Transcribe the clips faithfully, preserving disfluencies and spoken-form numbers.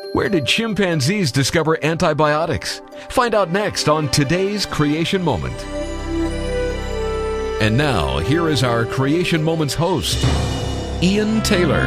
Where did chimpanzees discover antibiotics? Find out next on today's Creation Moment. And now, here is our Creation Moments host, Ian Taylor.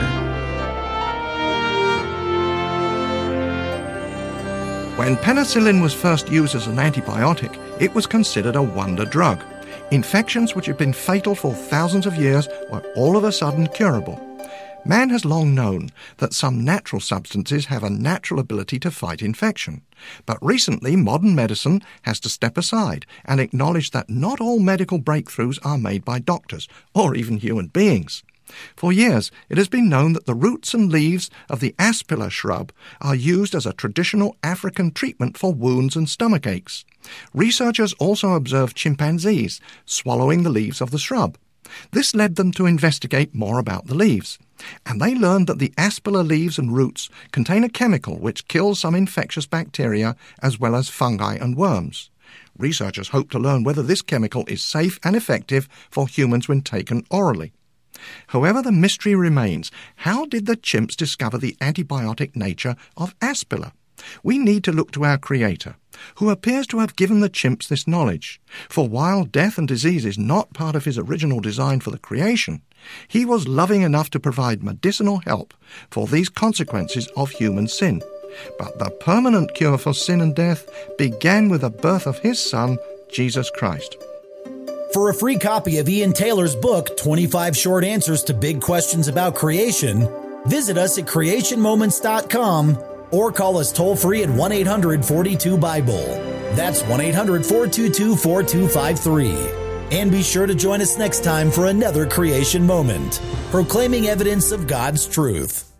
When penicillin was first used as an antibiotic, it was considered a wonder drug. Infections which had been fatal for thousands of years were all of a sudden curable. Man has long known that some natural substances have a natural ability to fight infection. But recently, modern medicine has to step aside and acknowledge that not all medical breakthroughs are made by doctors, or even human beings. For years, it has been known that the roots and leaves of the aspilla shrub are used as a traditional African treatment for wounds and stomach aches. Researchers also observed chimpanzees swallowing the leaves of the shrub. This led them to investigate more about the leaves, and they learned that the aspilla leaves and roots contain a chemical which kills some infectious bacteria as well as fungi and worms. Researchers hope to learn whether this chemical is safe and effective for humans when taken orally. However, the mystery remains. How did the chimps discover the antibiotic nature of aspilla? We need to look to our Creator, who appears to have given the chimps this knowledge. For while death and disease is not part of his original design for the creation, he was loving enough to provide medicinal help for these consequences of human sin. But the permanent cure for sin and death began with the birth of his Son, Jesus Christ. For a free copy of Ian Taylor's book, twenty-five Short Answers to Big Questions About Creation, visit us at creation moments dot com or call us toll-free at one eight hundred four two Bible. That's one eight hundred four two two four two five three. And be sure to join us next time for another Creation Moment, proclaiming evidence of God's truth.